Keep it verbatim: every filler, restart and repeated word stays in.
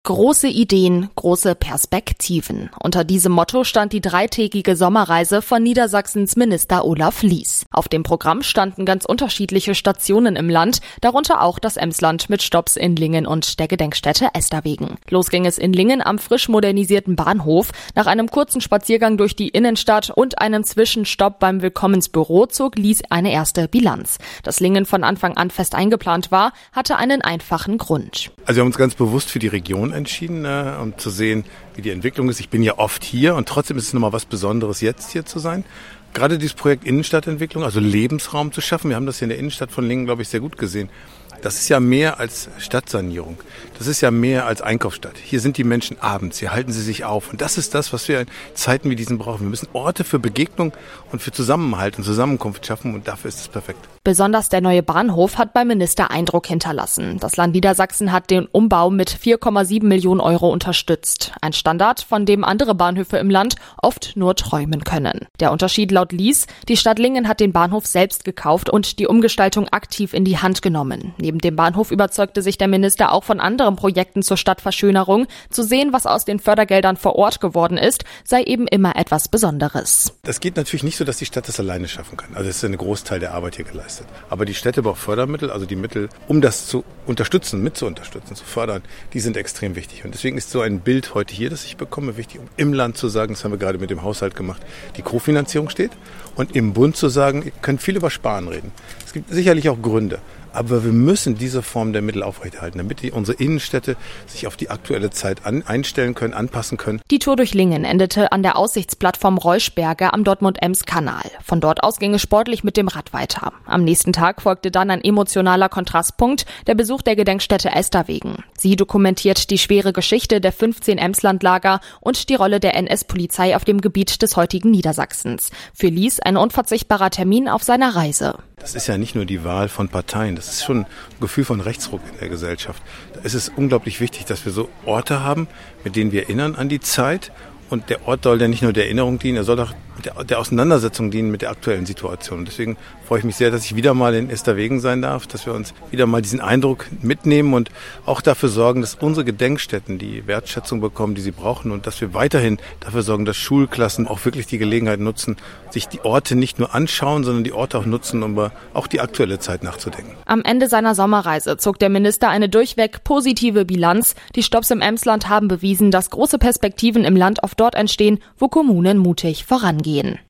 Große Ideen, große Perspektiven. Unter diesem Motto stand die dreitägige Sommerreise von Niedersachsens Minister Olaf Lies. Auf dem Programm standen ganz unterschiedliche Stationen im Land, darunter auch das Emsland mit Stopps in Lingen und der Gedenkstätte Esterwegen. Los ging es in Lingen am frisch modernisierten Bahnhof. Nach einem kurzen Spaziergang durch die Innenstadt und einem Zwischenstopp beim Willkommensbüro zog Lies eine erste Bilanz. Dass Lingen von Anfang an fest eingeplant war, hatte einen einfachen Grund. Also wir haben uns ganz bewusst für die Region entschieden, äh, um zu sehen, wie die Entwicklung ist. Ich bin ja oft hier und trotzdem ist es nochmal was Besonderes, jetzt hier zu sein. Gerade dieses Projekt Innenstadtentwicklung, also Lebensraum zu schaffen. Wir haben das hier in der Innenstadt von Lingen, glaube ich, sehr gut gesehen. Das ist ja mehr als Stadtsanierung. Das ist ja mehr als Einkaufsstadt. Hier sind die Menschen abends, hier halten sie sich auf. Und das ist das, was wir in Zeiten wie diesen brauchen. Wir müssen Orte für Begegnung und für Zusammenhalt und Zusammenkunft schaffen und dafür ist es perfekt. Besonders der neue Bahnhof hat beim Minister Eindruck hinterlassen. Das Land Niedersachsen hat den Umbau mit vier Komma sieben Millionen Euro unterstützt. Ein Standard, von dem andere Bahnhöfe im Land oft nur träumen können. Der Unterschied laut Lies: Die Stadt Lingen hat den Bahnhof selbst gekauft und die Umgestaltung aktiv in die Hand genommen. Neben dem Bahnhof überzeugte sich der Minister auch von anderen Projekten zur Stadtverschönerung. Zu sehen, was aus den Fördergeldern vor Ort geworden ist, sei eben immer etwas Besonderes. Das geht natürlich nicht so, dass die Stadt das alleine schaffen kann. Also es ist ein Großteil der Arbeit hier geleistet. Aber die Städte brauchen Fördermittel, also die Mittel, um das zu unterstützen, mit zu unterstützen, zu fördern, die sind extrem wichtig. Und deswegen ist so ein Bild heute hier, das ich bekomme, wichtig, um im Land zu sagen, das haben wir gerade mit dem Haushalt gemacht, die Kofinanzierung steht. Und im Bund zu sagen, ihr könnt viel über Sparen reden. Es gibt sicherlich auch Gründe. Aber wir müssen diese Form der Mittel aufrechterhalten, damit die, unsere Innenstädte sich auf die aktuelle Zeit an, einstellen können, anpassen können. Die Tour durch Lingen endete an der Aussichtsplattform Reuschberge am Dortmund-Ems-Kanal. Von dort aus ging es sportlich mit dem Rad weiter. Am nächsten Tag folgte dann ein emotionaler Kontrastpunkt, der Besuch der Gedenkstätte Esterwegen. Sie dokumentiert die schwere Geschichte der fünfzehn Emslandlager und die Rolle der N S-Polizei auf dem Gebiet des heutigen Niedersachsens. Für Lies ein unverzichtbarer Termin auf seiner Reise. Das ist ja nicht nur die Wahl von Parteien, das ist schon ein Gefühl von Rechtsruck in der Gesellschaft. Da ist es unglaublich wichtig, dass wir so Orte haben, mit denen wir erinnern an die Zeit. Und der Ort soll ja nicht nur der Erinnerung dienen, er soll auch der, der Auseinandersetzung dienen mit der aktuellen Situation. Und deswegen freue ich mich sehr, dass ich wieder mal in Esterwegen sein darf, dass wir uns wieder mal diesen Eindruck mitnehmen und auch dafür sorgen, dass unsere Gedenkstätten die Wertschätzung bekommen, die sie brauchen und dass wir weiterhin dafür sorgen, dass Schulklassen auch wirklich die Gelegenheit nutzen, sich die Orte nicht nur anschauen, sondern die Orte auch nutzen, um über auch die aktuelle Zeit nachzudenken. Am Ende seiner Sommerreise zog der Minister eine durchweg positive Bilanz. Die Stopps im Emsland haben bewiesen, dass große Perspektiven im Land oft dort entstehen, wo Kommunen mutig vorangehen.